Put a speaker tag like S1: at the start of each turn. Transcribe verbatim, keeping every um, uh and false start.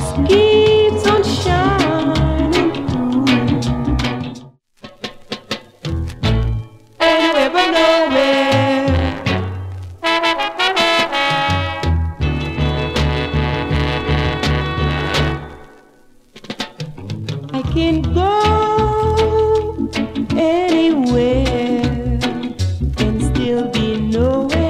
S1: keeps on shining through. And you ever know where I can go anywhere and still be nowhere.